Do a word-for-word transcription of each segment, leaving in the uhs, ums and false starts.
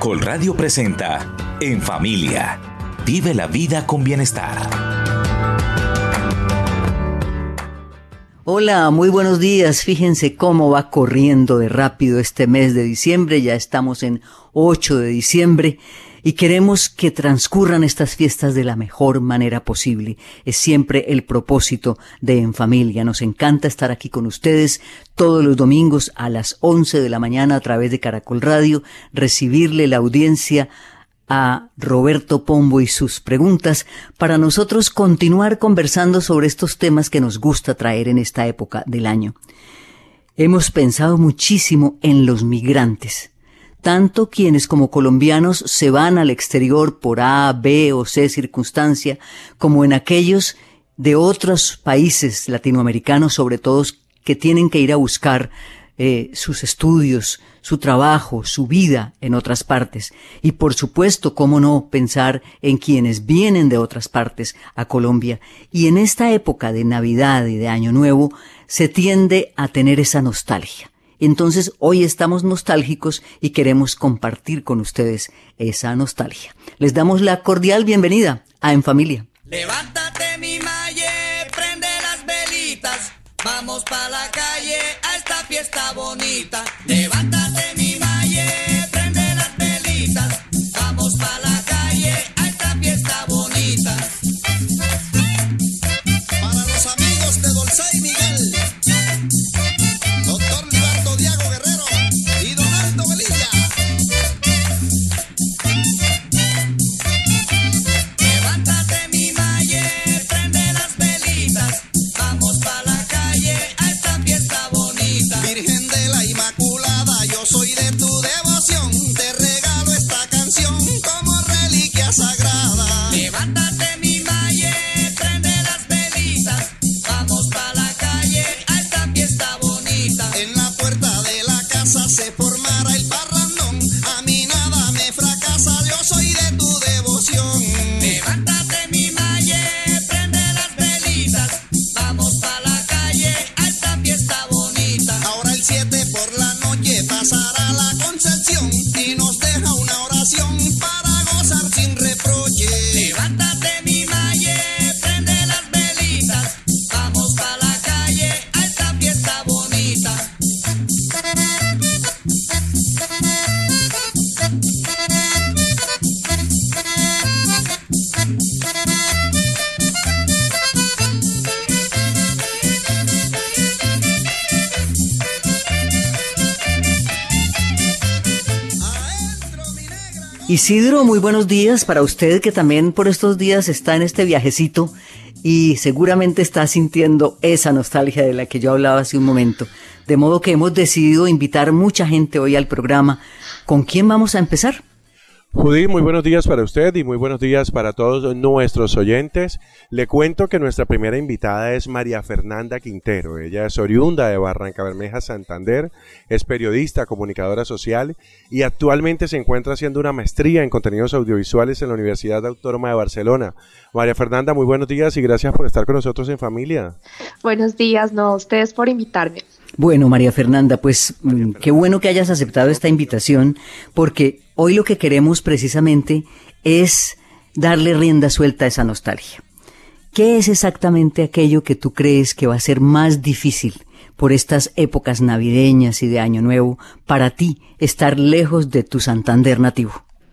Caracol Radio presenta En Familia. Vive la vida con bienestar. Hola, muy buenos días. Fíjense cómo va corriendo de rápido este mes de diciembre. Ya estamos en ocho de diciembre y queremos que transcurran estas fiestas de la mejor manera posible. Es siempre el propósito de En Familia. Nos encanta estar aquí con ustedes todos los domingos a las once de la mañana a través de Caracol Radio, recibirle la audiencia a Roberto Pombo y sus preguntas para nosotros continuar conversando sobre estos temas que nos gusta traer en esta época del año. Hemos pensado muchísimo en los migrantes, tanto quienes como colombianos se van al exterior por A, B o C circunstancia, como en aquellos de otros países latinoamericanos, sobre todo que tienen que ir a buscar eh, sus estudios, su trabajo, su vida en otras partes. Y por supuesto, cómo no pensar en quienes vienen de otras partes a Colombia. Y en esta época de Navidad y de Año Nuevo se tiende a tener esa nostalgia. Entonces hoy estamos nostálgicos y queremos compartir con ustedes esa nostalgia. Les damos la cordial bienvenida a En Familia. Levántate mi maye, prende las velitas, vamos pa' la calle a esta fiesta bonita. Levántate mi maye, prende las velitas, vamos pa' la calle a esta fiesta bonita. Para los amigos de Dolce y Miguel, doctor Libardo Diago Guerrero y Donaldo Velilla. Levántate mi maye, prende las velitas, vamos pa' la calle a esta fiesta bonita. Virgen de la Inmaculada, yo soy de tu devoción, te regalo esta canción como reliquia sagrada. Levántate mi maye, prende las velitas, vamos pa' la calle a esta fiesta bonita. En la puerta de la casa se formará el parrandón, a mí nada me fracasa, yo soy de tu devoción. Levántate mi maye, prende las velitas, vamos pa' la calle a esta fiesta bonita. Ahora el siete por la noche pasará la Concepción y nos deja una oración para gozar sin reproche. Levántate mi maye, prende las velitas, vamos pa' la calle a esta fiesta bonita. Isidro, muy buenos días para usted que también por estos días está en este viajecito y seguramente está sintiendo esa nostalgia de la que yo hablaba hace un momento. De modo que hemos decidido invitar mucha gente hoy al programa. ¿Con quién vamos a empezar? Judy, muy buenos días para usted y muy buenos días para todos nuestros oyentes. Le cuento que nuestra primera invitada es María Fernanda Quintero. Ella es oriunda de Barrancabermeja, Santander, es periodista, comunicadora social y actualmente se encuentra haciendo una maestría en contenidos audiovisuales en la Universidad Autónoma de Barcelona. María Fernanda, muy buenos días y gracias por estar con nosotros en Familia. Buenos días, no, a ustedes por invitarme. Bueno, María Fernanda, pues qué bueno que hayas aceptado esta invitación, porque hoy lo que queremos precisamente es darle rienda suelta a esa nostalgia. ¿Qué es exactamente aquello que tú crees que va a ser más difícil por estas épocas navideñas y de Año Nuevo para ti estar lejos de tu Santander nativo?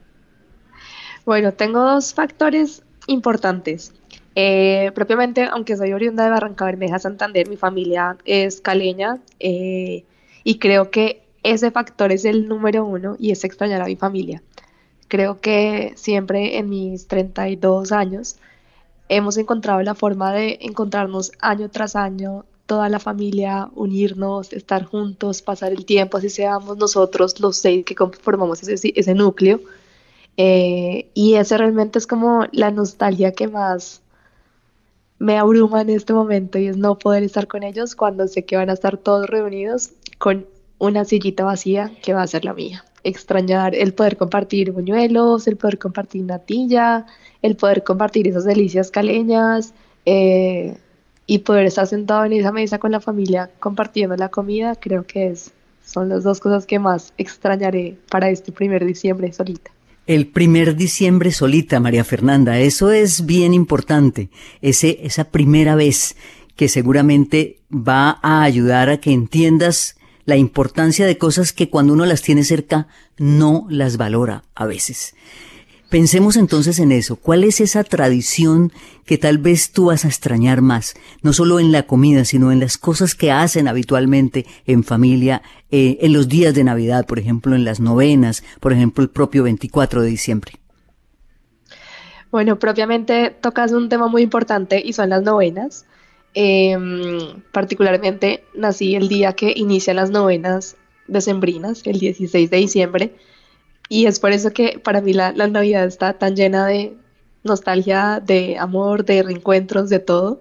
Bueno, tengo dos factores importantes. Eh, propiamente, aunque soy oriunda de Barrancabermeja, Santander, mi familia es caleña eh, y creo que ese factor es el número uno y es extrañar a mi familia. Creo que siempre en mis treinta y dos años hemos encontrado la forma de encontrarnos año tras año, toda la familia, unirnos, estar juntos, pasar el tiempo, así seamos nosotros los seis que conformamos ese, ese núcleo. Eh, y ese realmente es como la nostalgia que más me abruma en este momento, y es no poder estar con ellos cuando sé que van a estar todos reunidos con una sillita vacía que va a ser la mía. Extrañar el poder compartir buñuelos, el poder compartir natilla, el poder compartir esas delicias caleñas, eh, y poder estar sentado en esa mesa con la familia compartiendo la comida, creo que es Son las dos cosas que más extrañaré para este primer diciembre solita. El primer diciembre solita, María Fernanda, eso es bien importante, ese, esa primera vez que seguramente va a ayudar a que entiendas la importancia de cosas que cuando uno las tiene cerca no las valora a veces. Pensemos entonces en eso. ¿Cuál es esa tradición que tal vez tú vas a extrañar más? No solo en la comida, sino en las cosas que hacen habitualmente en familia, eh, en los días de Navidad, por ejemplo, en las novenas, por ejemplo, el propio veinticuatro de diciembre. Bueno, propiamente tocas un tema muy importante y son las novenas. Eh, particularmente nací el día que inician las novenas decembrinas, el dieciséis de diciembre. Y es por eso que para mí la, la Navidad está tan llena de nostalgia, de amor, de reencuentros, de todo.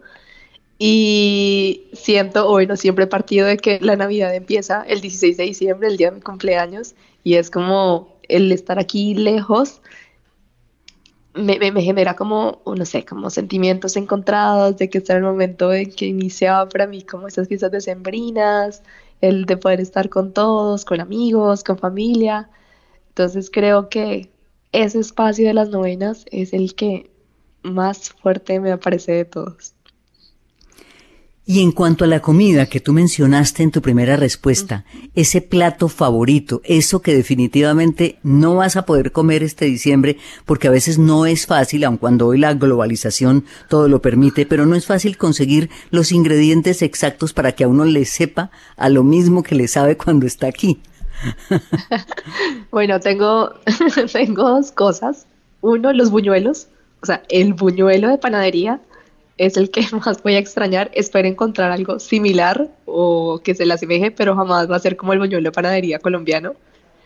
Y siento, o bueno, siempre he partido de que la Navidad empieza el dieciséis de diciembre, el día de mi cumpleaños, y es como el estar aquí lejos, me, me, me genera como, no sé, como sentimientos encontrados de que está el momento en que iniciaba para mí como esas fiestas decembrinas, el de poder estar con todos, con amigos, con familia. Entonces creo que ese espacio de las novenas es el que más fuerte me parece de todos. Y en cuanto a la comida que tú mencionaste en tu primera respuesta, ese plato favorito, eso que definitivamente no vas a poder comer este diciembre, porque a veces no es fácil, aun cuando hoy la globalización todo lo permite, pero no es fácil conseguir los ingredientes exactos para que a uno le sepa a lo mismo que le sabe cuando está aquí. Bueno, tengo, tengo dos cosas. Uno, los buñuelos. O sea, el buñuelo de panadería es el que más voy a extrañar. Espero encontrar algo similar o que se le asemeje, pero jamás va a ser como el buñuelo de panadería colombiano.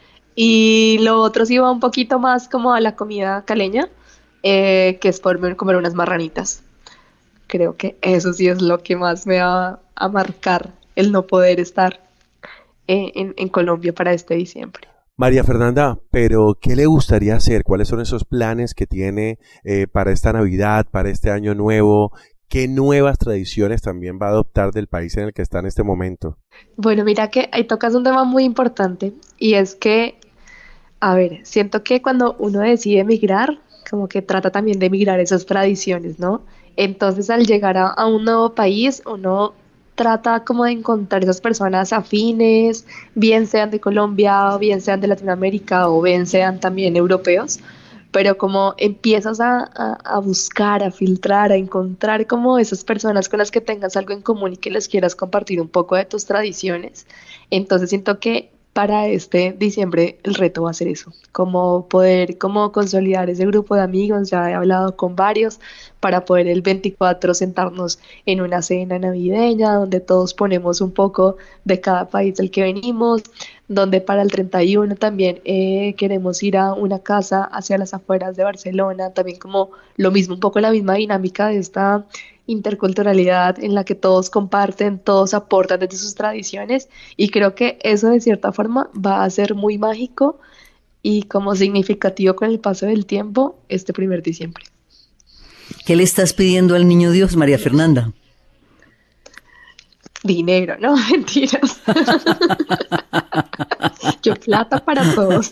Y lo otro sí va un poquito más como a la comida caleña, eh, que es por comer unas marranitas. Creo que eso sí es lo que más me va a marcar, el no poder estar En, en Colombia para este diciembre. María Fernanda, pero ¿qué le gustaría hacer? ¿Cuáles son esos planes que tiene eh, para esta Navidad, para este año nuevo? ¿Qué nuevas tradiciones también va a adoptar del país en el que está en este momento? Bueno, mira que ahí tocas un tema muy importante y es que, a ver, siento que cuando uno decide emigrar, como que trata también de emigrar esas tradiciones, ¿no? Entonces al llegar a, a un nuevo país, uno trata como de encontrar esas personas afines, bien sean de Colombia, o bien sean de Latinoamérica, o bien sean también europeos, pero como empiezas a, a, a buscar, a filtrar, a encontrar como esas personas con las que tengas algo en común y que les quieras compartir un poco de tus tradiciones. Entonces siento que para este diciembre el reto va a ser eso, como poder como consolidar ese grupo de amigos. Ya he hablado con varios para poder el veinticuatro sentarnos en una cena navideña donde todos ponemos un poco de cada país del que venimos, donde para el treinta y uno también eh, queremos ir a una casa hacia las afueras de Barcelona, también como lo mismo, un poco la misma dinámica de esta interculturalidad en la que todos comparten, todos aportan desde sus tradiciones, y creo que eso de cierta forma va a ser muy mágico y como significativo con el paso del tiempo este primer diciembre. ¿Qué le estás pidiendo al niño Dios, María Fernanda? Dinero, no, mentiras. Yo plata para todos.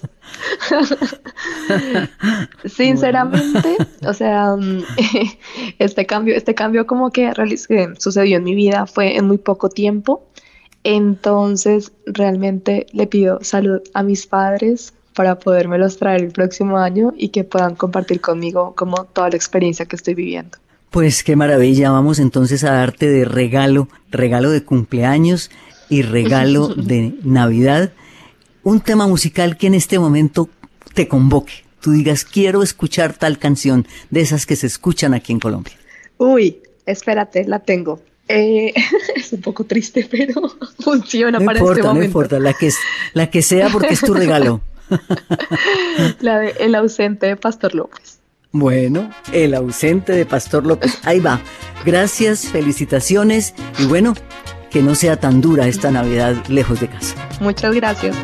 Sinceramente, o sea, este cambio, este cambio como que realicé, sucedió en mi vida fue en muy poco tiempo. Entonces, realmente le pido salud a mis padres para podérmelos traer el próximo año y que puedan compartir conmigo como toda la experiencia que estoy viviendo. Pues qué maravilla, vamos entonces a darte de regalo, regalo de cumpleaños y regalo de Navidad, un tema musical que en este momento te convoque. Tú digas, quiero escuchar tal canción, de esas que se escuchan aquí en Colombia. Uy, espérate, la tengo. Eh, es un poco triste, pero funciona no para importa, este momento. No importa, la que, la que sea porque es tu regalo. La de El ausente de Pastor López. Bueno, El ausente de Pastor López. Ahí va. Gracias, felicitaciones y bueno, que no sea tan dura esta Navidad lejos de casa. Muchas gracias.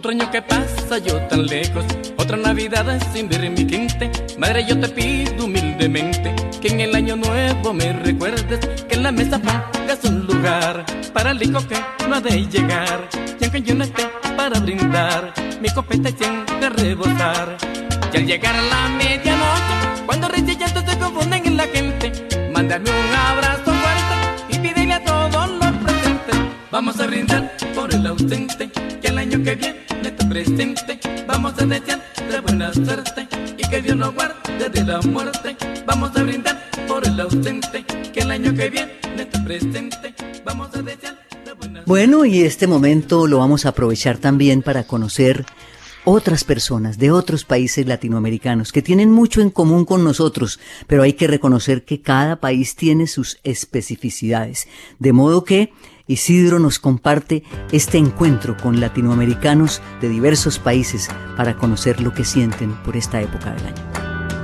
Otro año que pasa yo tan lejos, otra Navidad sin ver mi gente. Madre, yo te pido humildemente que en el año nuevo me recuerdes, que en la mesa pongas un lugar para el hijo que no ha de llegar. Y aunque yo no esté para brindar, mi copeta siempre a rebosar. Y al llegar a la medianoche, cuando reyes y llantos se confunden en la gente, mándame un abrazo fuerte y pídele a todos los presentes. Vamos a brindar por el ausente, que el año que viene te presente. Vamos a desear de buena suerte y que Dios nos guarde de la muerte. Vamos a brindar por el ausente, que el año que viene te presente. Vamos a desear de buena suerte. Bueno, y este momento lo vamos a aprovechar también para conocer otras personas de otros países latinoamericanos que tienen mucho en común con nosotros, pero hay que reconocer que cada país tiene sus especificidades. De modo que Isidro nos comparte este encuentro con latinoamericanos de diversos países para conocer lo que sienten por esta época del año.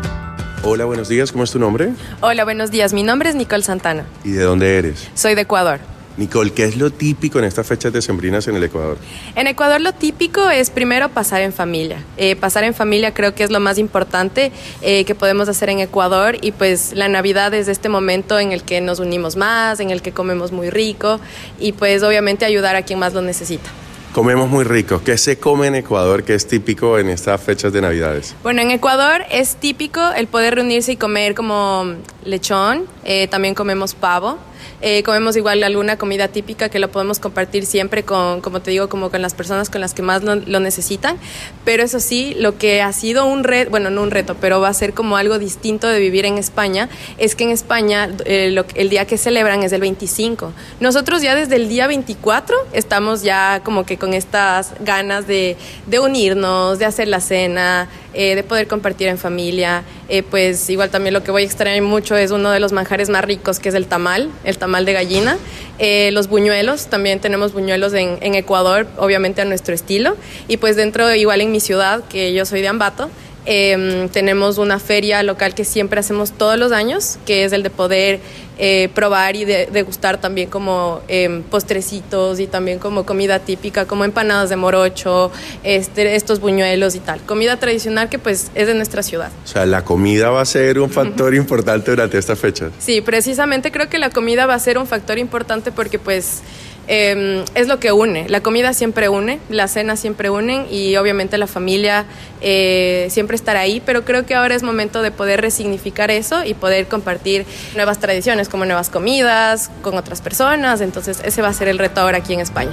Hola, buenos días, ¿cómo es tu nombre? Hola, buenos días, mi nombre es Nicole Santana. ¿Y de dónde eres? Soy de Ecuador. Nicole, ¿qué es lo típico en estas fechas decembrinas en el Ecuador? En Ecuador lo típico es primero pasar en familia. Eh, pasar en familia creo que es lo más importante eh, que podemos hacer en Ecuador, y pues la Navidad es este momento en el que nos unimos más, en el que comemos muy rico y pues obviamente ayudar a quien más lo necesita. Comemos muy rico. ¿Qué se come en Ecuador que es típico en estas fechas de Navidades? Bueno, en Ecuador es típico el poder reunirse y comer como lechón, eh, también comemos pavo. Eh, comemos igual alguna comida típica que lo podemos compartir siempre con, como te digo, como con las personas con las que más lo, lo necesitan. Pero eso sí, lo que ha sido un reto, bueno, no un reto, pero va a ser como algo distinto de vivir en España, es que en España eh, lo, el día que celebran es el veinticinco. Nosotros ya desde el día veinticuatro estamos ya como que con estas ganas de, de unirnos, de hacer la cena, eh, de poder compartir en familia. Eh, pues igual también lo que voy a extrañar mucho es uno de los manjares más ricos, que es el tamal, el tamal de gallina. Eh, los buñuelos, también tenemos buñuelos en, en Ecuador, obviamente a nuestro estilo. Y pues dentro, igual en mi ciudad, que yo soy de Ambato, eh, tenemos una feria local que siempre hacemos todos los años, que es el de poder eh, probar y de, degustar también como eh, postrecitos y también como comida típica, como empanadas de morocho, este, estos buñuelos y tal. Comida tradicional que pues es de nuestra ciudad. O sea, la comida va a ser un factor importante durante estas fechas. Sí, precisamente creo que la comida va a ser un factor importante porque pues eh, es lo que une. La comida siempre une, la cena siempre unen y obviamente la familia eh, siempre estará ahí, pero creo que ahora es momento de poder resignificar eso y poder compartir nuevas tradiciones como nuevas comidas con otras personas. Entonces ese va a ser el reto ahora aquí en España.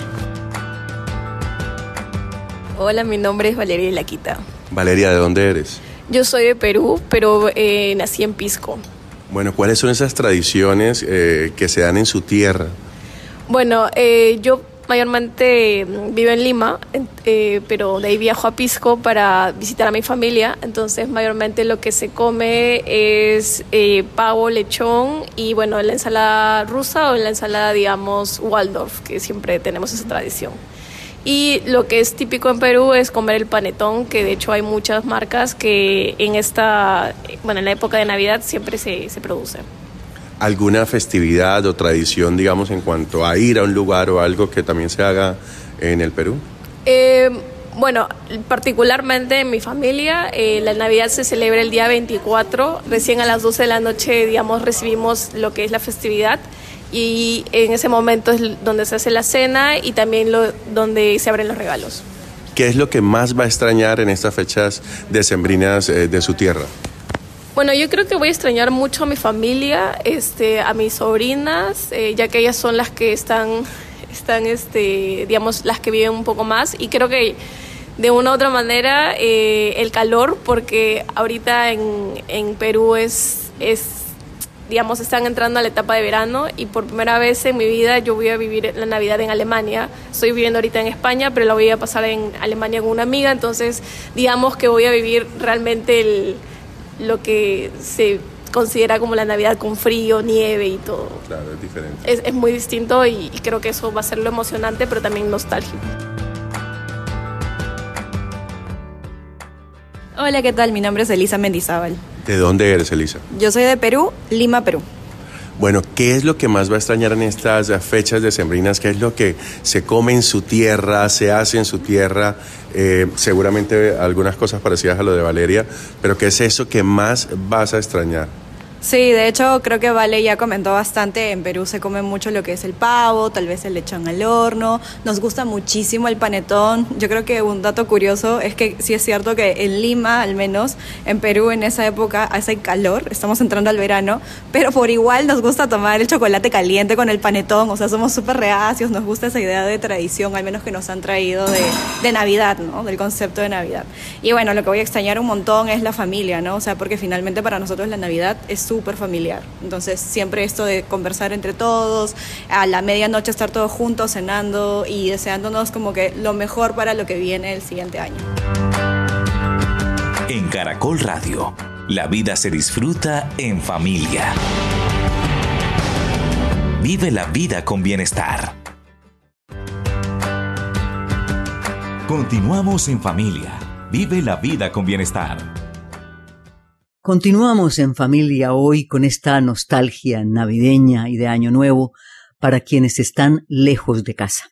Hola, mi nombre es Valeria Laquita. Valeria, ¿de dónde eres? Yo soy de Perú, pero eh, nací en Pisco. Bueno, ¿cuáles son esas tradiciones eh, que se dan en su tierra? Bueno, eh, yo mayormente vivo en Lima, eh, pero de ahí viajo a Pisco para visitar a mi familia. Entonces, mayormente lo que se come es eh, pavo, lechón y, bueno, la ensalada rusa o la ensalada, digamos, Waldorf, que siempre tenemos esa tradición. Y lo que es típico en Perú es comer el panetón, que de hecho hay muchas marcas que en esta, bueno, en la época de Navidad siempre se, se produce. ¿Alguna festividad o tradición, digamos, en cuanto a ir a un lugar o algo que también se haga en el Perú? Eh, bueno, particularmente en mi familia, eh, la Navidad se celebra el día veinticuatro, recién a las doce de la noche, digamos, recibimos lo que es la festividad y en ese momento es donde se hace la cena y también lo, donde se abren los regalos. ¿Qué es lo que más va a extrañar en estas fechas decembrinas eh, de su tierra? Bueno, yo creo que voy a extrañar mucho a mi familia, este, a mis sobrinas, eh, ya que ellas son las que están, están este, digamos, las que viven un poco más. Y creo que de una u otra manera eh, el calor, porque ahorita en, en Perú es, es, digamos, están entrando a la etapa de verano y por primera vez en mi vida yo voy a vivir la Navidad en Alemania. Estoy viviendo ahorita en España, pero la voy a pasar en Alemania con una amiga, entonces digamos que voy a vivir realmente el... lo que se considera como la Navidad con frío, nieve y todo. Claro, es diferente. Es, es muy distinto y, y creo que eso va a ser lo emocionante, pero también nostálgico. Hola, ¿qué tal? Mi nombre es Elisa Mendizábal. ¿De dónde eres, Elisa? Yo soy de Perú, Lima, Perú. Bueno, ¿qué es lo que más va a extrañar en estas fechas decembrinas? ¿Qué es lo que se come en su tierra, se hace en su tierra? Eh, seguramente algunas cosas parecidas a lo de Valeria, pero ¿qué es eso que más vas a extrañar? Sí, de hecho creo que Vale ya comentó bastante, en Perú se come mucho lo que es el pavo, tal vez el lechón al horno, nos gusta muchísimo el panetón. Yo creo que un dato curioso es que sí es cierto que en Lima, al menos en Perú en esa época hace calor, estamos entrando al verano, pero por igual nos gusta tomar el chocolate caliente con el panetón, o sea, somos súper reacios, nos gusta esa idea de tradición, al menos que nos han traído de, de Navidad, ¿no? Del concepto de Navidad. Y bueno, lo que voy a extrañar un montón es la familia, ¿no? O sea, porque finalmente para nosotros la Navidad es súper familiar. Entonces, siempre esto de conversar entre todos, a la medianoche estar todos juntos cenando y deseándonos como que lo mejor para lo que viene el siguiente año. En Caracol Radio, la vida se disfruta en familia. Vive la vida con bienestar. Continuamos en familia. Vive la vida con bienestar. Continuamos en familia hoy con esta nostalgia navideña y de Año Nuevo para quienes están lejos de casa.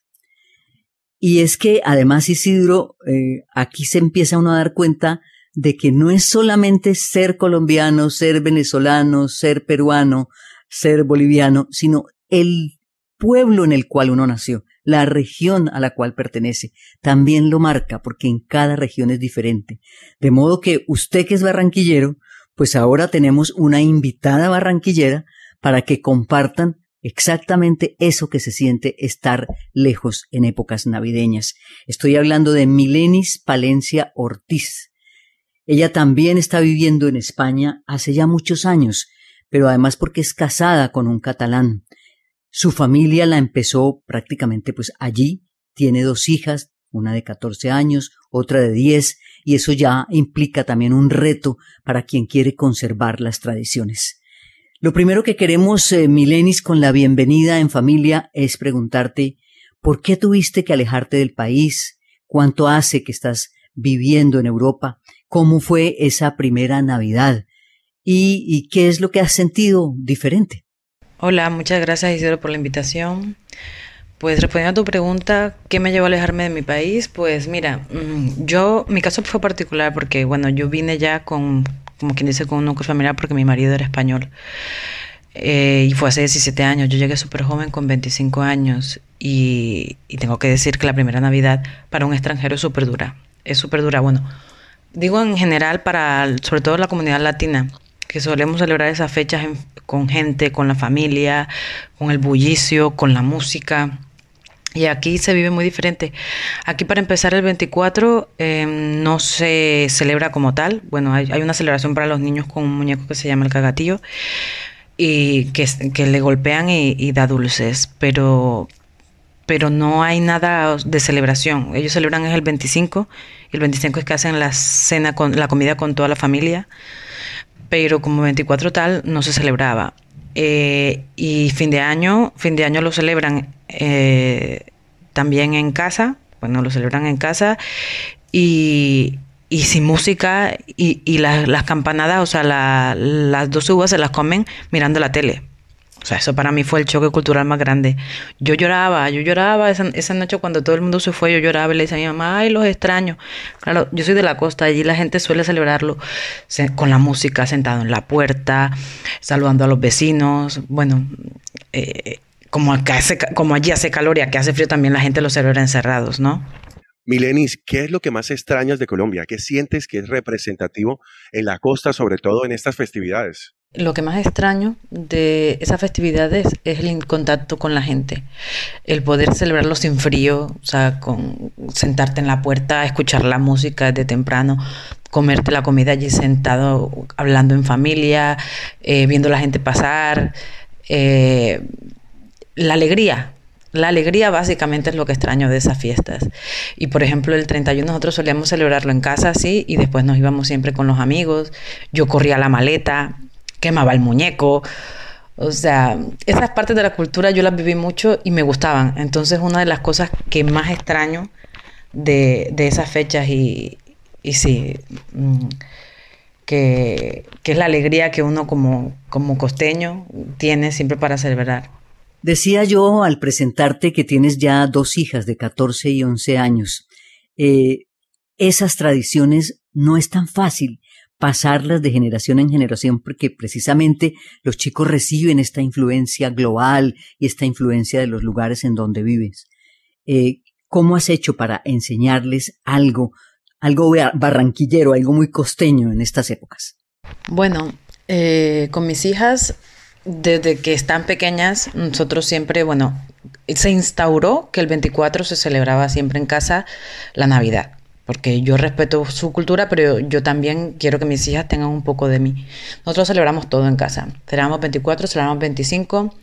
Y es que además, Isidro, eh, aquí se empieza uno a dar cuenta de que no es solamente ser colombiano, ser venezolano, ser peruano, ser boliviano, sino el pueblo en el cual uno nació, la región a la cual pertenece, también lo marca porque en cada región es diferente. De modo que usted que es barranquillero, pues ahora tenemos una invitada barranquillera para que compartan exactamente eso que se siente estar lejos en épocas navideñas. Estoy hablando de Milenis Palencia Ortiz. Ella también está viviendo en España hace ya muchos años, pero además porque es casada con un catalán. Su familia la empezó prácticamente pues allí, tiene dos hijas, una de catorce años, otra de diez, y eso ya implica también un reto para quien quiere conservar las tradiciones. Lo primero que queremos, eh, Milenis, con la bienvenida en familia, es preguntarte ¿por qué tuviste que alejarte del país? ¿Cuánto hace que estás viviendo en Europa? ¿Cómo fue esa primera Navidad? ¿Y, y qué es lo que has sentido diferente? Hola, muchas gracias, Isidro, por la invitación. Pues respondiendo a tu pregunta, ¿qué me llevó a alejarme de mi país? Pues mira, yo, mi caso fue particular porque, bueno, yo vine ya con, como quien dice, con un núcleo familiar porque mi marido era español. Eh, y fue hace diecisiete años, yo llegué súper joven con veinticinco años y, y tengo que decir que la primera Navidad para un extranjero es súper dura, es súper dura. Bueno, digo en general para, sobre todo la comunidad latina, que solemos celebrar esas fechas en, con gente, con la familia, con el bullicio, con la música. Y aquí se vive muy diferente. Aquí para empezar el veinticuatro eh, no se celebra como tal. Bueno, hay, hay una celebración para los niños con un muñeco que se llama el cagatillo y que, que le golpean y, y da dulces, pero, pero no hay nada de celebración. Ellos celebran es el veinticinco y el veinticinco es que hacen la cena, con la comida con toda la familia, pero como veinticuatro tal no se celebraba. Eh, y fin de año, fin de año lo celebran eh, también en casa, bueno, lo celebran en casa y, y sin música y, y la, las campanadas, o sea, la, las dos uvas se las comen mirando la tele. O sea, eso para mí fue el choque cultural más grande. Yo lloraba, yo lloraba esa, esa noche cuando todo el mundo se fue, yo lloraba y le decía a mi mamá, ay, los extraño. Claro, yo soy de la costa, allí la gente suele celebrarlo se, con la música, sentado en la puerta, saludando a los vecinos. Bueno, eh, como, acá hace, como allí hace calor y aquí hace frío, también la gente lo celebra encerrados, ¿no? Milenis, ¿qué es lo que más extrañas de Colombia? ¿Qué sientes que es representativo en la costa, sobre todo en estas festividades? Lo que más extraño de esas festividades es el contacto con la gente, el poder celebrarlo sin frío, o sea, con sentarte en la puerta, escuchar la música desde temprano, comerte la comida allí sentado, hablando en familia, eh, viendo a la gente pasar, eh, la alegría. La alegría básicamente es lo que extraño de esas fiestas. Y por ejemplo el treinta y uno nosotros solíamos celebrarlo en casa así y después nos íbamos siempre con los amigos. Yo corría la maleta, quemaba el muñeco. O sea, esas partes de la cultura yo las viví mucho y me gustaban. Entonces una de las cosas que más extraño de, de esas fechas y, y sí, que, que es la alegría que uno como, como costeño tiene siempre para celebrar. Decía yo al presentarte que tienes ya dos hijas de catorce y once años. Eh, esas tradiciones no es tan fácil pasarlas de generación en generación porque precisamente los chicos reciben esta influencia global y esta influencia de los lugares en donde vives. Eh, ¿Cómo has hecho para enseñarles algo, algo barranquillero, algo muy costeño en estas épocas? Bueno, eh, con mis hijas, desde que están pequeñas, nosotros siempre, bueno, se instauró que el veinticuatro se celebraba siempre en casa la Navidad, porque yo respeto su cultura, pero yo también quiero que mis hijas tengan un poco de mí. Nosotros celebramos todo en casa, celebramos veinticuatro, celebramos veinticinco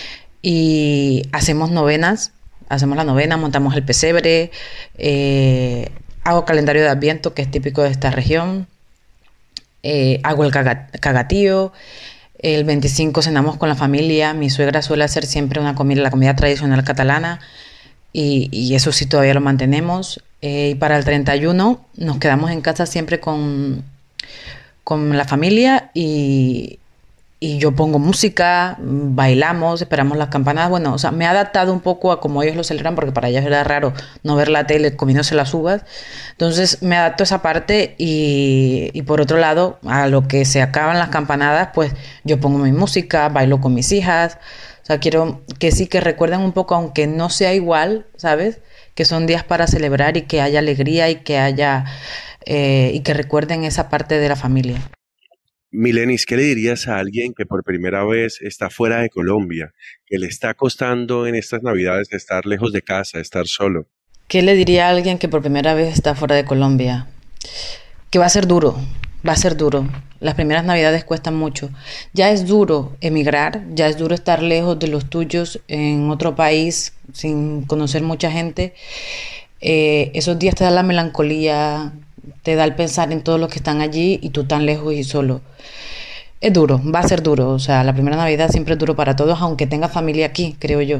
y hacemos novenas. Hacemos la novena, montamos el pesebre, eh, hago calendario de Adviento, que es típico de esta región, eh, hago el caga- cagatío, el veinticinco cenamos con la familia, mi suegra suele hacer siempre una comida, la comida tradicional catalana, y, y eso sí todavía lo mantenemos, eh, y para el treinta y uno nos quedamos en casa siempre con, con la familia y... Y yo pongo música, bailamos, esperamos las campanadas. Bueno, o sea, me he adaptado un poco a cómo ellos lo celebran, porque para ellos era raro no ver la tele comiéndose las uvas. Entonces me adapto a esa parte y, y por otro lado, a lo que se acaban las campanadas, pues yo pongo mi música, bailo con mis hijas. O sea, quiero que sí que recuerden un poco, aunque no sea igual, ¿sabes? Que son días para celebrar y que haya alegría y que haya eh, y que recuerden esa parte de la familia. Milenis, ¿qué le dirías a alguien que por primera vez está fuera de Colombia, que le está costando en estas Navidades estar lejos de casa, estar solo? ¿Qué le diría a alguien que por primera vez está fuera de Colombia? Que va a ser duro, va a ser duro. Las primeras Navidades cuestan mucho. Ya es duro emigrar, ya es duro estar lejos de los tuyos en otro país sin conocer mucha gente. Eh, esos días te da la melancolía, te da el pensar en todos los que están allí y tú tan lejos y solo. Es duro, va a ser duro. O sea, la primera Navidad siempre es duro para todos, aunque tenga familia aquí, creo yo.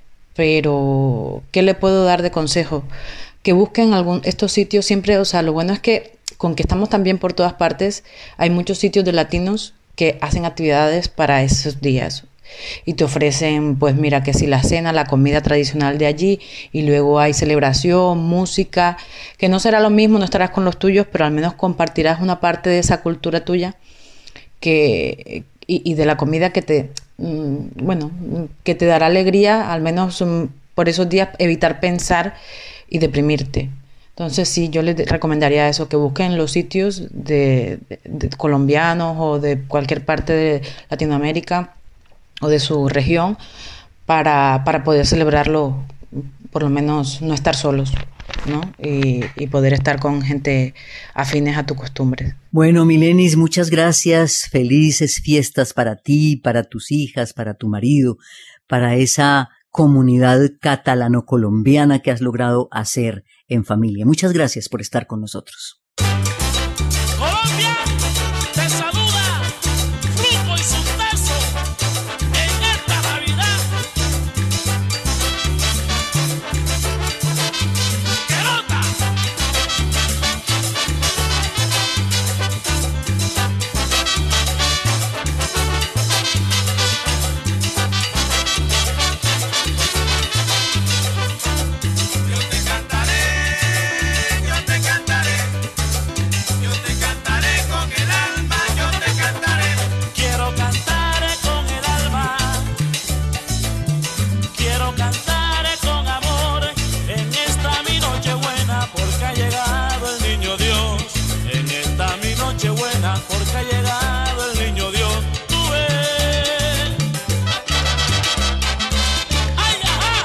Pero, ¿qué le puedo dar de consejo? Que busquen algún, estos sitios siempre, o sea, lo bueno es que con que estamos también por todas partes, hay muchos sitios de latinos que hacen actividades para esos días. Y te ofrecen, pues mira, que si la cena, la comida tradicional de allí, y luego hay celebración, música, que no será lo mismo, no estarás con los tuyos, pero al menos compartirás una parte de esa cultura tuya que, y, y de la comida que te, mmm, bueno, que te dará alegría, al menos um, por esos días evitar pensar y deprimirte. Entonces sí, yo les recomendaría eso, que busquen los sitios de, de, de colombianos o de cualquier parte de Latinoamérica o de su región para, para poder celebrarlo, por lo menos no estar solos, ¿no? Y, y poder estar con gente afines a tus costumbres. Bueno, Milenis, muchas gracias. Felices fiestas para ti, para tus hijas, para tu marido, para esa comunidad catalano-colombiana que has logrado hacer en familia. Muchas gracias por estar con nosotros. Colombia te saluda, Fruco y su beso en esta Navidad. ¡Que nota! Yo te cantaré, yo te cantaré, yo te cantaré con el alma, yo te cantaré. Quiero cantar con el alma, quiero cantar con amor en esta mi noche buena, porque ha llegado el niño Dios. En esta mi noche buena, porque ha llegado el niño Dios. Tú ves. ¡Ay, ajá!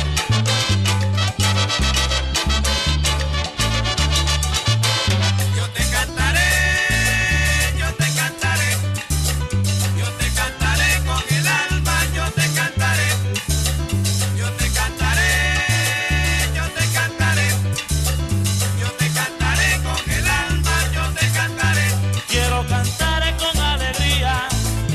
Yo te cantaré, yo te cantaré, yo te cantaré con el alma, yo te cantaré, yo te cantaré, yo te cantaré, yo te cantaré con el alma, yo te cantaré. Quiero cantar con alegría,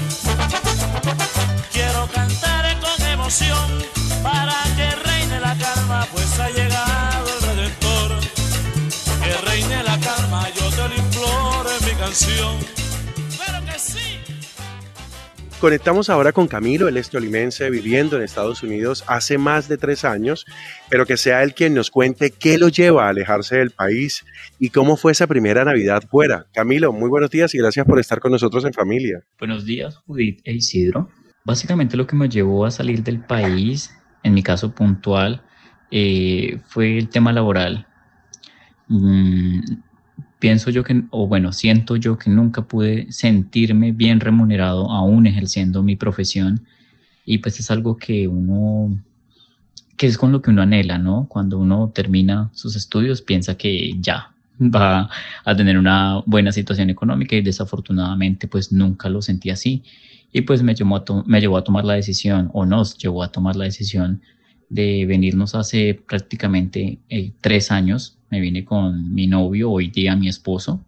quiero cantar con emoción, para que reine la calma, pues ha llegado el Redentor. Que reine la calma, yo te lo imploro en mi canción. Conectamos ahora con Camilo, él es tolimense viviendo en Estados Unidos hace más de tres años, pero que sea él quien nos cuente qué lo lleva a alejarse del país y cómo fue esa primera Navidad fuera. Camilo, muy buenos días y gracias por estar con nosotros en Familia. Buenos días, Judith e Isidro. Básicamente lo que me llevó a salir del país, en mi caso puntual, eh, fue el tema laboral. Mm, Pienso yo que, o bueno, siento yo que nunca pude sentirme bien remunerado aún ejerciendo mi profesión, y pues es algo que uno, que es con lo que uno anhela, ¿no? Cuando uno termina sus estudios piensa que ya va a tener una buena situación económica, y desafortunadamente pues nunca lo sentí así, y pues me llevó a, to- me llevó a tomar la decisión, o nos llevó a tomar la decisión de venirnos hace prácticamente eh, tres años. Me vine con mi novio, hoy día mi esposo.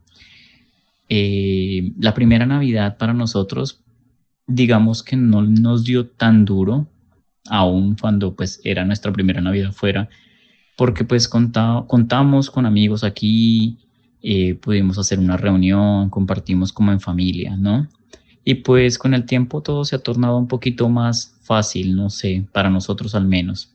Eh, la primera Navidad para nosotros, digamos que no nos dio tan duro, aún cuando pues era nuestra primera Navidad fuera, porque pues conta- contamos con amigos aquí, eh, pudimos hacer una reunión, compartimos como en familia, ¿no? Y pues con el tiempo todo se ha tornado un poquito más fácil, no sé, para nosotros al menos.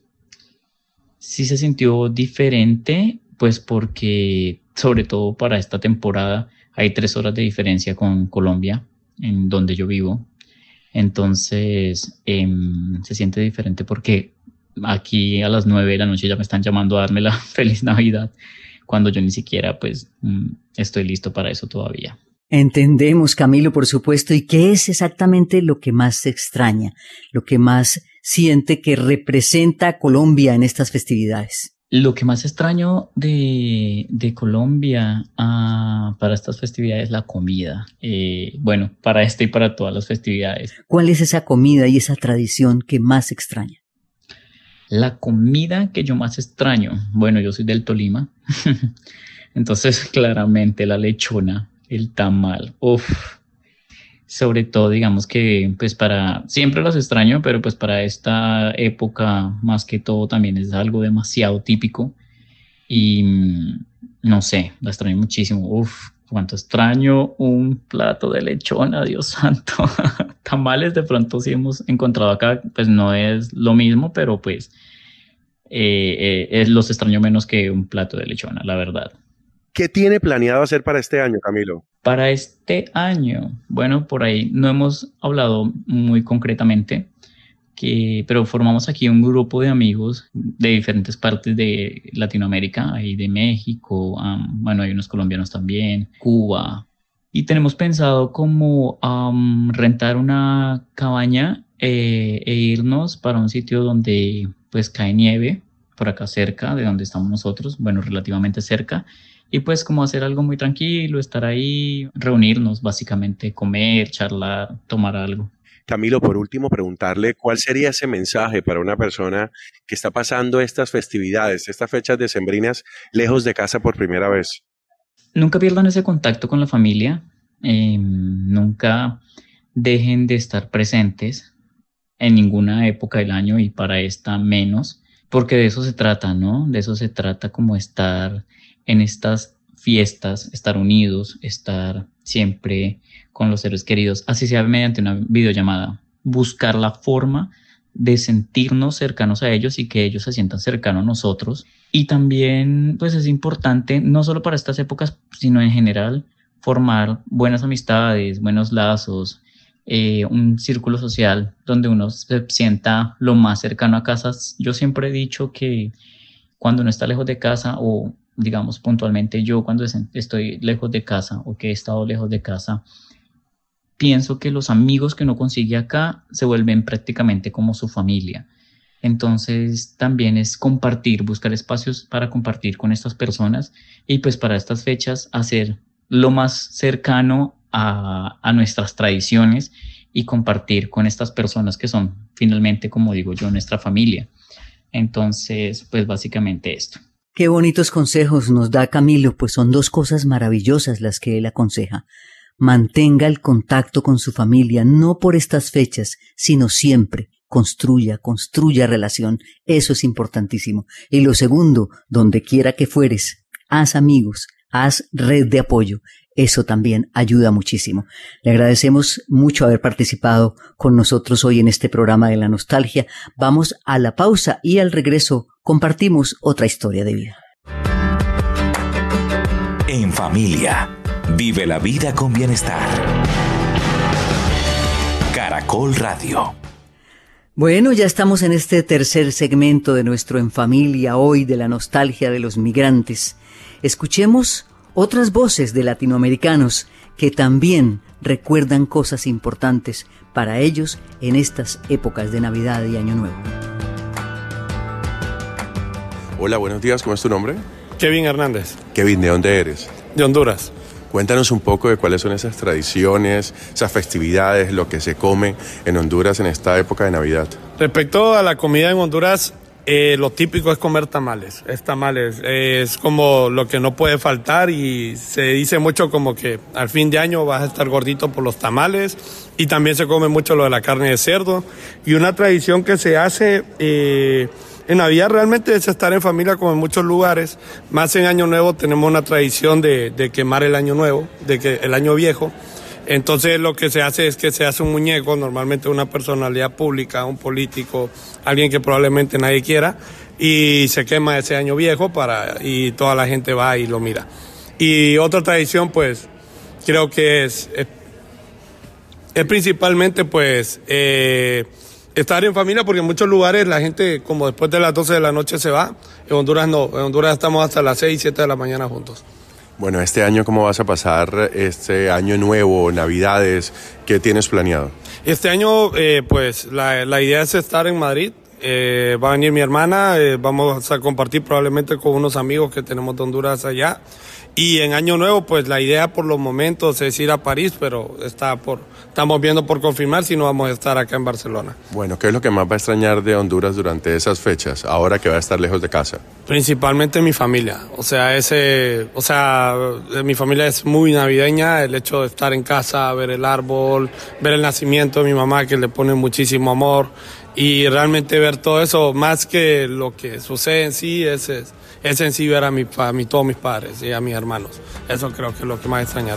Sí se sintió diferente, pues porque sobre todo para esta temporada hay tres horas de diferencia con Colombia, en donde yo vivo. Entonces em, se siente diferente porque aquí a las nueve de la noche ya me están llamando a darme la feliz Navidad, cuando yo ni siquiera pues mm, estoy listo para eso todavía. Entendemos, Camilo, por supuesto. ¿Y qué es exactamente lo que más se extraña, lo que más siente que representa a Colombia en estas festividades? Lo que más extraño de, de Colombia ah, para estas festividades es la comida. Eh, bueno, para esta y para todas las festividades. ¿Cuál es esa comida y esa tradición que más extraña? La comida que yo más extraño, bueno, yo soy del Tolima, entonces claramente la lechona, el tamal, uff. Sobre todo, digamos que pues para, siempre las extraño, pero pues para esta época más que todo también es algo demasiado típico y mm, no sé, la extraño muchísimo. Uf, cuánto extraño un plato de lechona, Dios santo. Tamales de pronto sí hemos encontrado acá, pues no es lo mismo, pero pues eh, eh, los extraño menos que un plato de lechona, la verdad. ¿Qué tiene planeado hacer para este año, Camilo? Para este año, bueno, por ahí no hemos hablado muy concretamente, que, pero formamos aquí un grupo de amigos de diferentes partes de Latinoamérica, ahí de México, um, bueno, hay unos colombianos también, Cuba, y tenemos pensado como um, rentar una cabaña eh, e irnos para un sitio donde pues cae nieve, por acá cerca de donde estamos nosotros, bueno, relativamente cerca. Y pues como hacer algo muy tranquilo, estar ahí, reunirnos, básicamente comer, charlar, tomar algo. Camilo, por último, preguntarle cuál sería ese mensaje para una persona que está pasando estas festividades, estas fechas decembrinas, lejos de casa por primera vez. Nunca pierdan ese contacto con la familia, eh, nunca dejen de estar presentes en ninguna época del año y para esta menos, porque de eso se trata, ¿no? De eso se trata, como estar en estas fiestas, estar unidos, estar siempre con los seres queridos, así sea mediante una videollamada, buscar la forma de sentirnos cercanos a ellos y que ellos se sientan cercanos a nosotros. Y también pues es importante, no solo para estas épocas, sino en general, formar buenas amistades, buenos lazos, eh, un círculo social donde uno se sienta lo más cercano a casa. Yo siempre he dicho que cuando uno está lejos de casa, o digamos puntualmente yo cuando estoy lejos de casa o que he estado lejos de casa, pienso que los amigos que uno consigue acá se vuelven prácticamente como su familia. Entonces también es compartir, buscar espacios para compartir con estas personas y pues para estas fechas hacer lo más cercano a, a nuestras tradiciones y compartir con estas personas que son finalmente, como digo yo, nuestra familia. Entonces, pues básicamente esto. Qué bonitos consejos nos da Camilo, pues son dos cosas maravillosas las que él aconseja. Mantenga el contacto con su familia, no por estas fechas, sino siempre. Construya, construya relación. Eso es importantísimo. Y lo segundo, donde quiera que fueres, haz amigos, haz red de apoyo. Eso también ayuda muchísimo. Le agradecemos mucho haber participado con nosotros hoy en este programa de la nostalgia. Vamos a la pausa y al regreso compartimos otra historia de vida. En familia, vive la vida con bienestar. Caracol Radio. Bueno, ya estamos en este tercer segmento de nuestro En Familia, hoy de la nostalgia de los migrantes. Escuchemos otras voces de latinoamericanos que también recuerdan cosas importantes para ellos en estas épocas de Navidad y Año Nuevo. Hola, buenos días, ¿cómo es tu nombre? Kevin Hernández. Kevin, ¿de dónde eres? De Honduras. Cuéntanos un poco de cuáles son esas tradiciones, esas festividades, lo que se come en Honduras en esta época de Navidad. Respecto a la comida en Honduras, eh, lo típico es comer tamales. Es tamales, eh, es como lo que no puede faltar y se dice mucho como que al fin de año vas a estar gordito por los tamales y también se come mucho lo de la carne de cerdo. Y una tradición que se hace eh, en Navidad realmente es estar en familia como en muchos lugares. Más en Año Nuevo tenemos una tradición de, de quemar el Año Nuevo, de que el Año Viejo. Entonces lo que se hace es que se hace un muñeco, normalmente una personalidad pública, un político, alguien que probablemente nadie quiera, y se quema ese Año Viejo para y toda la gente va y lo mira. Y otra tradición, pues, creo que es, es, es principalmente, pues, eh, estar en familia, porque en muchos lugares la gente, como después de las doce de la noche se va. En Honduras no, en Honduras estamos hasta las seis, siete de la mañana juntos. Bueno, este año, ¿cómo vas a pasar este Año Nuevo, Navidades? ¿Qué tienes planeado? Este año, eh, pues, la, la idea es estar en Madrid. Eh, va a venir mi hermana, eh, vamos a compartir probablemente con unos amigos que tenemos de Honduras allá. Y en Año Nuevo, pues la idea por los momentos es ir a París, pero está por, estamos viendo por confirmar si no vamos a estar acá en Barcelona. Bueno, ¿qué es lo que más va a extrañar de Honduras durante esas fechas, ahora que va a estar lejos de casa? Principalmente mi familia, o sea, ese, o sea, mi familia es muy navideña, el hecho de estar en casa, ver el árbol, ver el nacimiento de mi mamá que le pone muchísimo amor y realmente ver todo eso, más que lo que sucede en sí, es, es, es en sí ver a, mi, a mi, todos mis padres y a mis hermanos. Eso creo que es lo que más extrañaré.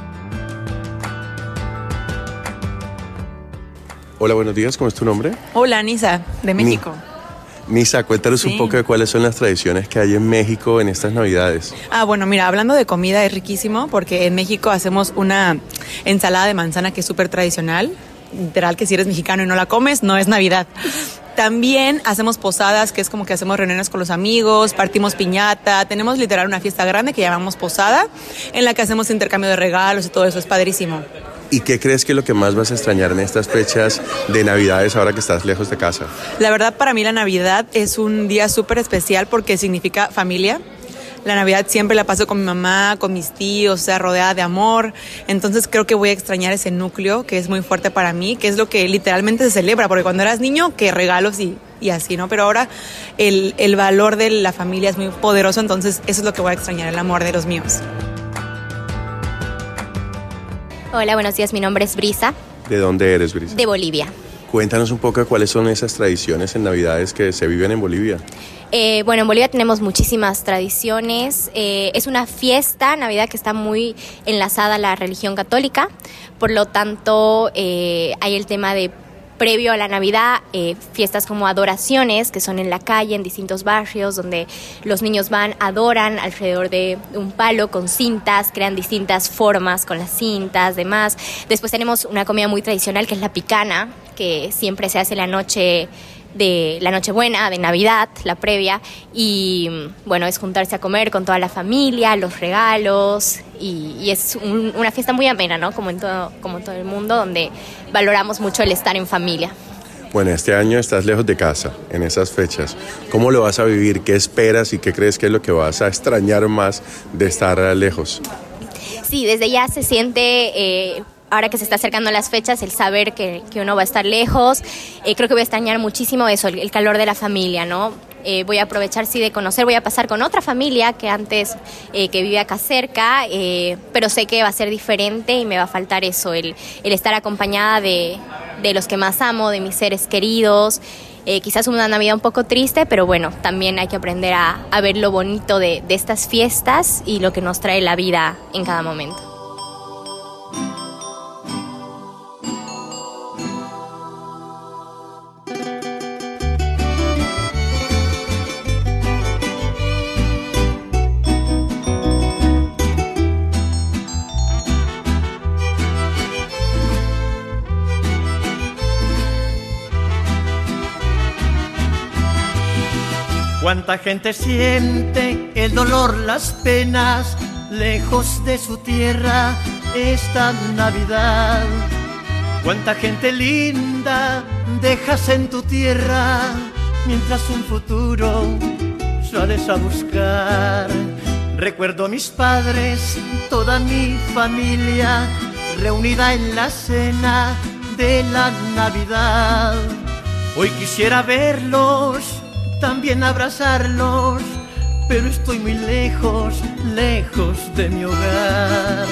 Hola, buenos días, ¿cómo es tu nombre? Hola, Nisa, de México. Ni Nisa, cuéntanos sí. un poco de cuáles son las tradiciones que hay en México en estas Navidades. Ah, bueno, mira, hablando de comida es riquísimo porque en México hacemos una ensalada de manzana que es súper tradicional. Literal que si eres mexicano y no la comes, no es Navidad. También hacemos posadas, que es como que hacemos reuniones con los amigos, partimos piñata, tenemos literal una fiesta grande que llamamos posada, en la que hacemos intercambio de regalos y todo eso, es padrísimo. ¿Y qué crees que es lo que más vas a extrañar en estas fechas de Navidades ahora que estás lejos de casa? La verdad, para mí la Navidad es un día súper especial porque significa familia. La Navidad siempre la paso con mi mamá, con mis tíos, o sea, rodeada de amor. Entonces creo que voy a extrañar ese núcleo que es muy fuerte para mí, que es lo que literalmente se celebra, porque cuando eras niño, que regalos y, y así, ¿no? Pero ahora el, el valor de la familia es muy poderoso, entonces eso es lo que voy a extrañar, el amor de los míos. Hola, buenos días, mi nombre es Brisa. ¿De dónde eres, Brisa? De Bolivia. Cuéntanos un poco de cuáles son esas tradiciones en Navidades que se viven en Bolivia. Eh, bueno, en Bolivia tenemos muchísimas tradiciones. Eh, es una fiesta, Navidad, que está muy enlazada a la religión católica. Por lo tanto, eh, hay el tema de previo a la Navidad, eh, fiestas como adoraciones, que son en la calle, en distintos barrios, donde los niños van, adoran alrededor de un palo con cintas, crean distintas formas con las cintas, demás. Después tenemos una comida muy tradicional, que es la picana, que siempre se hace la noche de la Nochebuena, de Navidad, la previa, y bueno, es juntarse a comer con toda la familia, los regalos, y, y es un, una fiesta muy amena, ¿no? Como en todo, como en todo el mundo, donde valoramos mucho el estar en familia. Bueno, este año estás lejos de casa, en esas fechas. ¿Cómo lo vas a vivir? ¿Qué esperas y qué crees que es lo que vas a extrañar más de estar lejos? Sí, desde ya se siente... Eh, ahora que se está acercando las fechas, el saber que, que uno va a estar lejos, eh, creo que voy a extrañar muchísimo eso, el, el calor de la familia, ¿no? Eh, voy a aprovechar, sí, de conocer, voy a pasar con otra familia que antes, eh, que vive acá cerca, eh, pero sé que va a ser diferente y me va a faltar eso, el, el estar acompañada de, de los que más amo, de mis seres queridos. Eh, quizás una Navidad un poco triste, pero bueno, también hay que aprender a, a ver lo bonito de, de estas fiestas y lo que nos trae la vida en cada momento. Cuánta gente siente el dolor, las penas, lejos de su tierra esta Navidad. Cuánta gente linda dejas en tu tierra, mientras un futuro sales a buscar. Recuerdo a mis padres, toda mi familia, reunida en la cena de la Navidad. Hoy quisiera verlos, también abrazarlos, pero estoy muy lejos, lejos de mi hogar.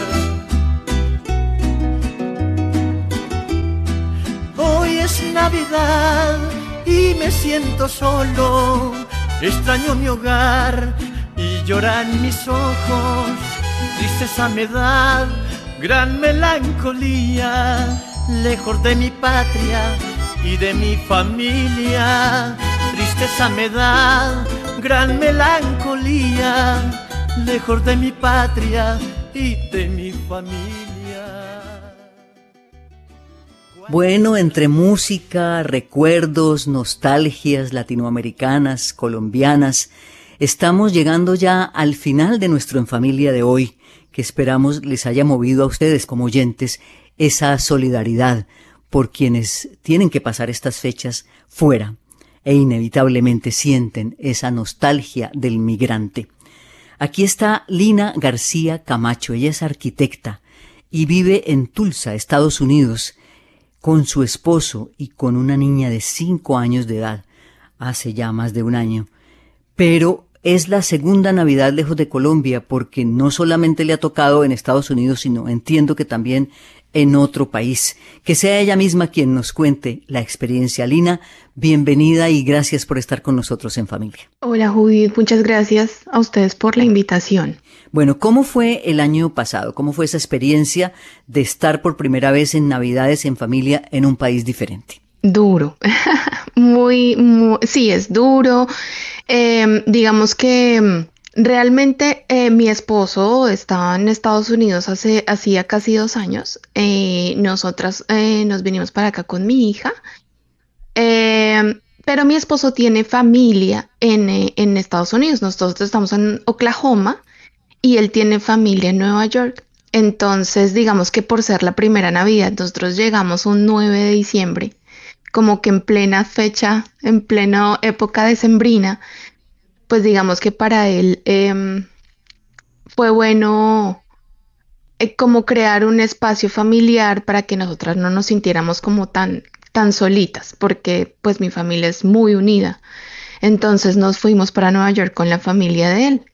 Hoy es Navidad y me siento solo, extraño mi hogar y lloran mis ojos. Tristeza me da, gran melancolía, lejos de mi patria y de mi familia. Tristeza me da, gran melancolía, lejos de mi patria y de mi familia. Bueno, entre música, recuerdos, nostalgias latinoamericanas, colombianas, estamos llegando ya al final de nuestro En Familia de hoy, que esperamos les haya movido a ustedes como oyentes esa solidaridad por quienes tienen que pasar estas fechas fuera e inevitablemente sienten esa nostalgia del migrante. Aquí está Lina García Camacho, ella es arquitecta y vive en Tulsa, Estados Unidos, con su esposo y con una niña de cinco años de edad, hace ya más de un año. Pero es la segunda Navidad lejos de Colombia, porque no solamente le ha tocado en Estados Unidos, sino entiendo que también en otro país. Que sea ella misma quien nos cuente la experiencia. Lina, bienvenida y gracias por estar con nosotros en Familia. Hola Judith, muchas gracias a ustedes por la invitación. Bueno, ¿cómo fue el año pasado? ¿Cómo fue esa experiencia de estar por primera vez en Navidades en familia en un país diferente? Duro, muy, muy, sí, es duro. Eh, digamos que realmente eh, mi esposo estaba en Estados Unidos hace hacía casi dos años. Eh, nosotras eh, nos vinimos para acá con mi hija, eh, pero mi esposo tiene familia en, eh, en Estados Unidos. Nosotros estamos en Oklahoma y él tiene familia en Nueva York. Entonces, digamos que por ser la primera Navidad, nosotros llegamos un nueve de diciembre, como que en plena fecha, en plena época decembrina. Pues digamos que para él eh, fue bueno eh, como crear un espacio familiar para que nosotras no nos sintiéramos como tan, tan solitas, porque pues mi familia es muy unida. Entonces nos fuimos para Nueva York con la familia de él.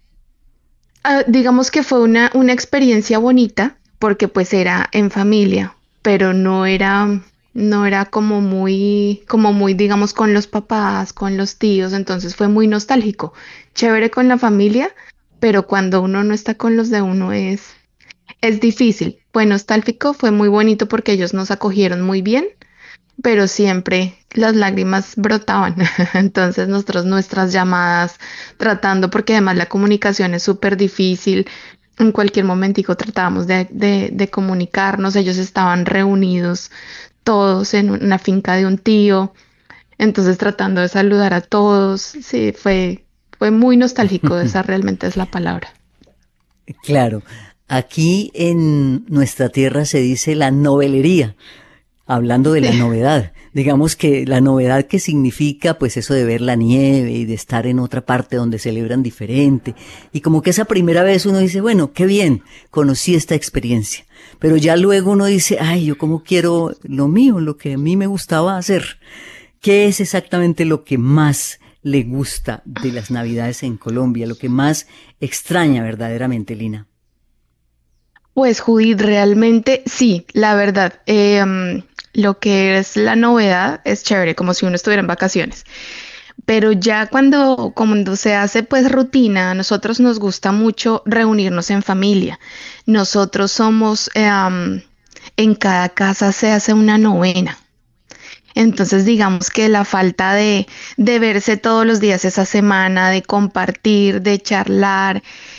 Uh, digamos que fue una, una experiencia bonita, porque pues era en familia, pero no era... No era como muy, como muy, digamos, con los papás, con los tíos, entonces fue muy nostálgico. Chévere con la familia, pero cuando uno no está con los de uno es, es difícil. Fue nostálgico, fue muy bonito porque ellos nos acogieron muy bien, pero siempre las lágrimas brotaban. Entonces nosotros nuestras llamadas tratando, porque además la comunicación es súper difícil. En cualquier momentico tratábamos de, de, de comunicarnos, ellos estaban reunidos todos en una finca de un tío, entonces tratando de saludar a todos. Sí, fue, fue muy nostálgico, esa realmente es la palabra. Claro, aquí en nuestra tierra se dice la novelería, hablando de la novedad. Digamos que la novedad que significa pues eso de ver la nieve y de estar en otra parte donde celebran diferente. Y como que esa primera vez uno dice, bueno, qué bien, conocí esta experiencia. Pero ya luego uno dice, ay, yo como quiero lo mío, lo que a mí me gustaba hacer. ¿Qué es exactamente lo que más le gusta de las Navidades en Colombia? Lo que más extraña verdaderamente, Lina. Pues Judith, realmente sí, la verdad, em, lo que es la novedad es chévere, como si uno estuviera en vacaciones. Pero ya cuando, cuando se hace pues rutina, a nosotros nos gusta mucho reunirnos en familia. Nosotros somos, em, en cada casa se hace una novena. Entonces digamos que la falta de, de verse todos los días esa semana, de compartir, de charlar,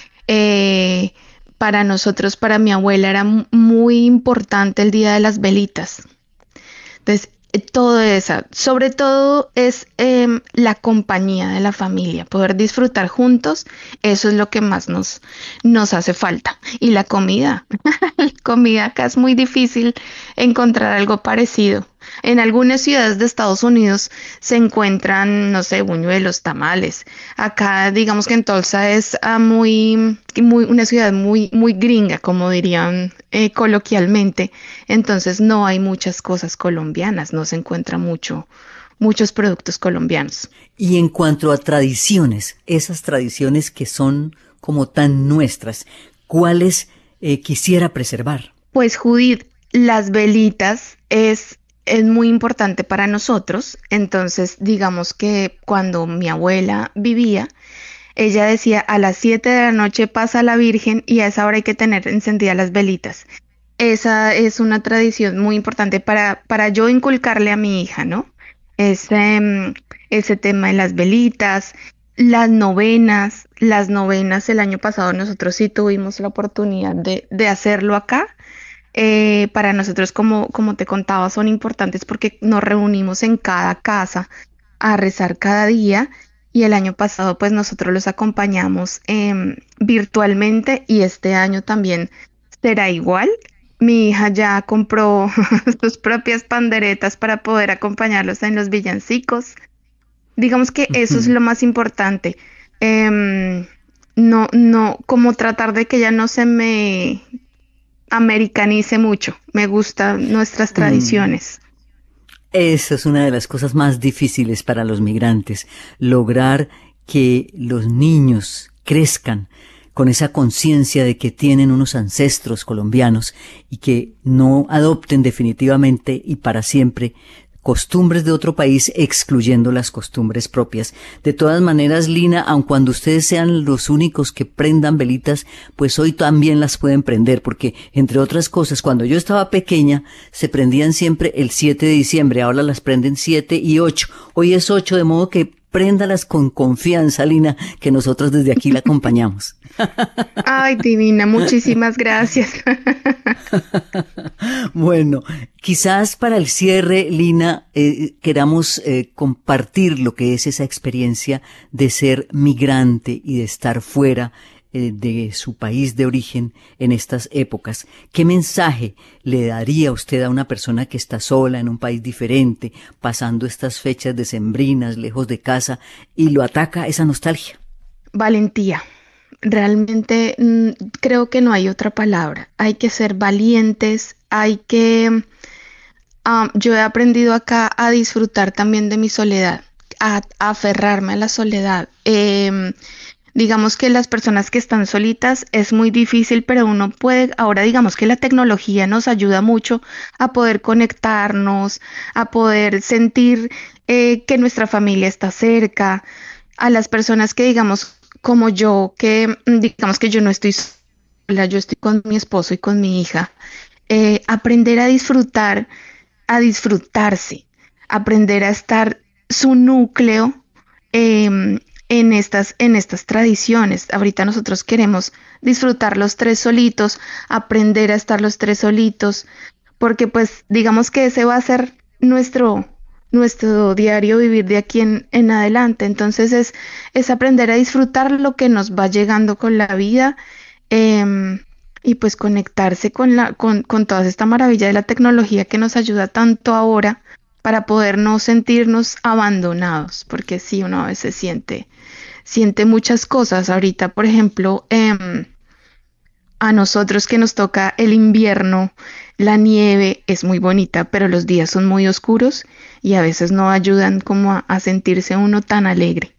eh, para nosotros, para mi abuela era mu- muy importante el día de las velitas. Entonces, eh, todo eso, sobre todo es em, la compañía de la familia, poder disfrutar juntos, eso es lo que más nos, nos hace falta. Y la comida, la comida acá es muy difícil encontrar algo parecido. En algunas ciudades de Estados Unidos se encuentran, no sé, buñuelos, tamales. Acá, digamos que en Tulsa es ah, muy, muy, una ciudad muy, muy gringa, como dirían eh, coloquialmente. Entonces no hay muchas cosas colombianas, no se encuentra mucho, muchos productos colombianos. Y en cuanto a tradiciones, esas tradiciones que son como tan nuestras, ¿cuáles eh, quisiera preservar? Pues Judith, las velitas es, es muy importante para nosotros. Entonces, digamos que cuando mi abuela vivía, ella decía a las siete de la noche pasa la Virgen y a esa hora hay que tener encendidas las velitas. Esa es una tradición muy importante para, para yo inculcarle a mi hija, ¿no? Ese, mm, ese tema de las velitas, las novenas, las novenas el año pasado nosotros sí tuvimos la oportunidad de, de hacerlo acá. Eh, para nosotros, como, como te contaba, son importantes porque nos reunimos en cada casa a rezar cada día y el año pasado pues nosotros los acompañamos em, virtualmente y este año también será igual. Mi hija ya compró sus propias panderetas para poder acompañarlos en los villancicos. Digamos que eso es lo más importante. Em, no, no, como tratar de que ya no se me americanice mucho. Me gustan nuestras tradiciones. Esa es una de las cosas más difíciles para los migrantes, lograr que los niños crezcan con esa conciencia de que tienen unos ancestros colombianos y que no adopten definitivamente y para siempre costumbres de otro país, excluyendo las costumbres propias. De todas maneras, Lina, aun cuando ustedes sean los únicos que prendan velitas, pues hoy también las pueden prender, porque, entre otras cosas, cuando yo estaba pequeña, se prendían siempre el siete de diciembre, ahora las prenden siete y ocho. Hoy es ocho, de modo que préndalas con confianza, Lina, que nosotros desde aquí la acompañamos. Ay, divina, muchísimas gracias. Bueno, quizás para el cierre, Lina, eh, queramos eh, compartir lo que es esa experiencia de ser migrante y de estar fuera eh, de su país de origen en estas épocas. ¿Qué mensaje le daría usted a una persona que está sola en un país diferente, pasando estas fechas decembrinas, lejos de casa, y lo ataca esa nostalgia? Valentía. Realmente mm, creo que no hay otra palabra. Hay que ser valientes, hay que... ah, yo he aprendido acá a disfrutar también de mi soledad, a, a aferrarme a la soledad. Em, digamos que las personas que están solitas es muy difícil, pero uno puede, ahora digamos que la tecnología nos ayuda mucho a poder conectarnos, a poder sentir eh, que nuestra familia está cerca, a las personas que digamos como yo, que digamos que yo no estoy sola, yo estoy con mi esposo y con mi hija, eh, aprender a disfrutar, a disfrutarse, aprender a estar su núcleo eh, en estas, en estas tradiciones. Ahorita nosotros queremos disfrutar los tres solitos, aprender a estar los tres solitos, porque pues digamos que ese va a ser nuestro nuestro diario vivir de aquí en, en adelante. Entonces es, es aprender a disfrutar lo que nos va llegando con la vida eh, y pues conectarse con, la, con, con toda esta maravilla de la tecnología que nos ayuda tanto ahora para poder no sentirnos abandonados, porque sí, uno a veces siente, siente muchas cosas. Ahorita, por ejemplo, eh, a nosotros que nos toca el invierno, la nieve es muy bonita, pero los días son muy oscuros y a veces no ayudan como a, a sentirse uno tan alegre.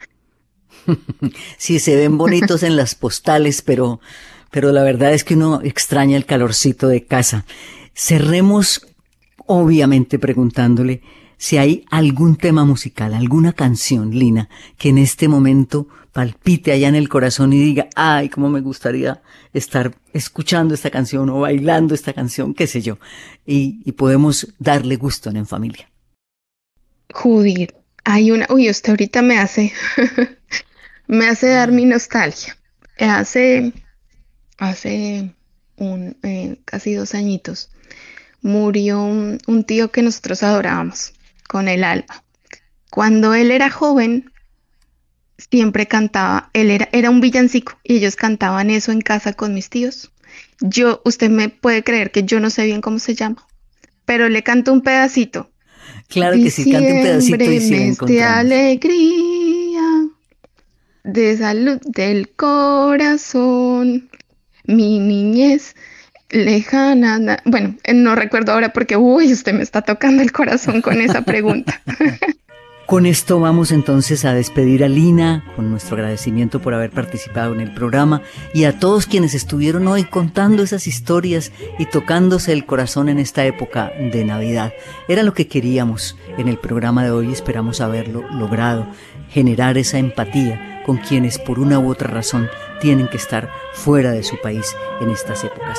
Sí, se ven bonitos en las postales, pero, pero la verdad es que uno extraña el calorcito de casa. Cerremos, obviamente, preguntándole si hay algún tema musical, alguna canción, Lina, que en este momento palpite allá en el corazón y diga, ay, cómo me gustaría estar escuchando esta canción o bailando esta canción, qué sé yo, y, y podemos darle gusto en familia. Judith, hay una, uy, usted ahorita me hace, me hace dar mi nostalgia. Hace, hace un, eh, casi dos añitos, murió un, un tío que nosotros adorábamos con el alma. Cuando él era joven, siempre cantaba, él era, era un villancico y ellos cantaban eso en casa con mis tíos. Yo, usted me puede creer que yo no sé bien cómo se llama, pero le canto un pedacito. Claro que sí, cante un pedacito y sí mes de alegría, de salud del corazón, mi niñez lejana. na- Bueno, eh, no recuerdo ahora porque, uy, usted me está tocando el corazón con esa pregunta. Con esto vamos entonces a despedir a Lina, con nuestro agradecimiento por haber participado en el programa y a todos quienes estuvieron hoy contando esas historias y tocándose el corazón en esta época de Navidad. Era lo que queríamos en el programa de hoy y esperamos haberlo logrado, generar esa empatía con quienes por una u otra razón tienen que estar fuera de su país en estas épocas.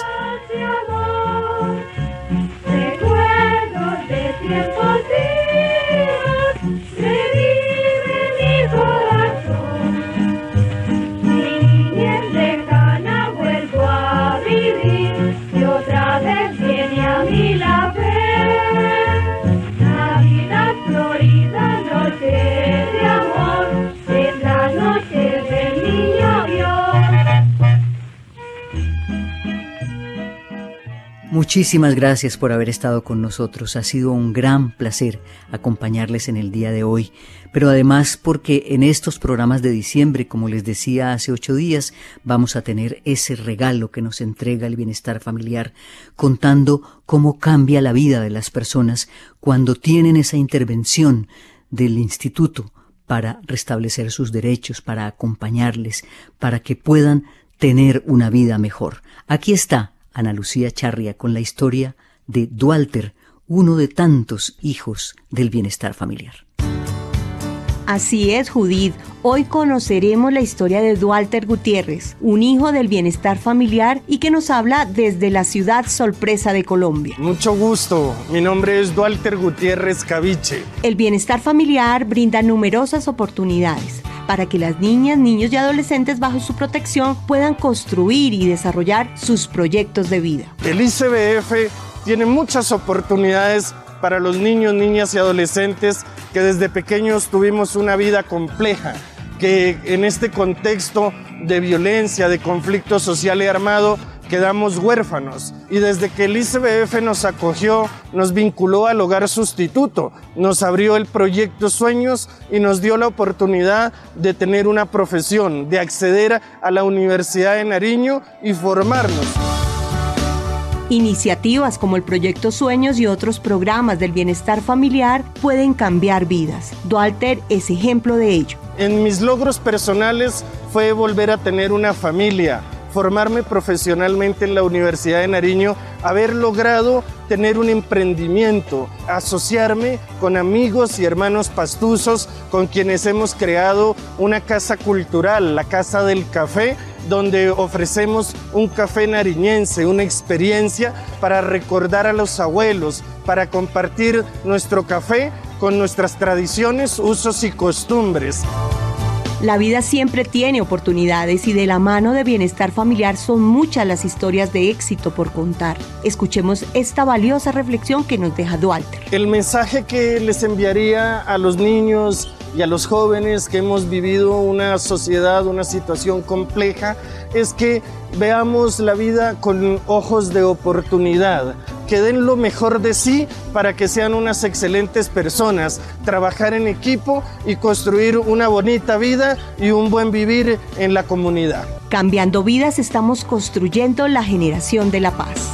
Recuerdos de tiempos míos reviven mi corazón. Mi niñez lejana vuelvo a vivir y otra vez viene a mí la fe. Navidad florida, noche de amor, es la noche del niño Dios. Muchísimas gracias por haber estado con nosotros. Ha sido un gran placer acompañarles en el día de hoy, pero además porque en estos programas de diciembre, como les decía hace ocho días, vamos a tener ese regalo que nos entrega el bienestar familiar, contando cómo cambia la vida de las personas cuando tienen esa intervención del instituto para restablecer sus derechos, para acompañarles, para que puedan tener una vida mejor. Aquí está Ana Lucía Charria con la historia de Dualter, uno de tantos hijos del bienestar familiar. Así es, Judith. Hoy conoceremos la historia de Dualter Gutiérrez, un hijo del bienestar familiar y que nos habla desde la ciudad sorpresa de Colombia. Mucho gusto, mi nombre es Dualter Gutiérrez Caviche. El bienestar familiar brinda numerosas oportunidades para que las niñas, niños y adolescentes bajo su protección puedan construir y desarrollar sus proyectos de vida. El I C B F tiene muchas oportunidades para los niños, niñas y adolescentes que desde pequeños tuvimos una vida compleja, que en este contexto de violencia, de conflicto social y armado, quedamos huérfanos. Y desde que el I C B F nos acogió, nos vinculó al hogar sustituto, nos abrió el proyecto Sueños y nos dio la oportunidad de tener una profesión, de acceder a la Universidad de Nariño y formarnos. Iniciativas como el Proyecto Sueños y otros programas del bienestar familiar pueden cambiar vidas. Dualter es ejemplo de ello. En mis logros personales fue volver a tener una familia, formarme profesionalmente en la Universidad de Nariño, haber logrado tener un emprendimiento, asociarme con amigos y hermanos pastuzos con quienes hemos creado una casa cultural, la Casa del Café, donde ofrecemos un café nariñense, una experiencia para recordar a los abuelos, para compartir nuestro café con nuestras tradiciones, usos y costumbres. La vida siempre tiene oportunidades y de la mano de bienestar familiar son muchas las historias de éxito por contar. Escuchemos esta valiosa reflexión que nos deja Dualter. El mensaje que les enviaría a los niños y a los jóvenes que hemos vivido una sociedad, una situación compleja, es que veamos la vida con ojos de oportunidad, que den lo mejor de sí para que sean unas excelentes personas, trabajar en equipo y construir una bonita vida y un buen vivir en la comunidad. Cambiando vidas estamos construyendo la generación de la paz.